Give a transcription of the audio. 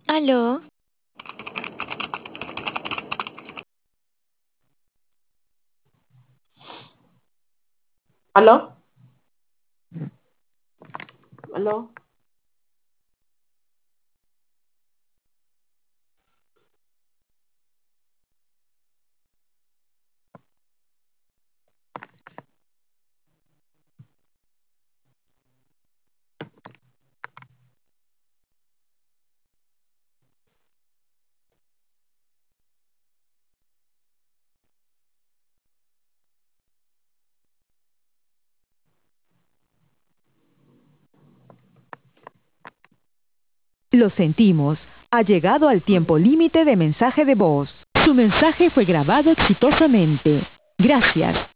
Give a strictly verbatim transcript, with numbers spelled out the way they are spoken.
¿Aló? ¿Aló? ¿Aló? Lo sentimos, ha llegado al tiempo límite de mensaje de voz. Su mensaje fue grabado exitosamente. Gracias.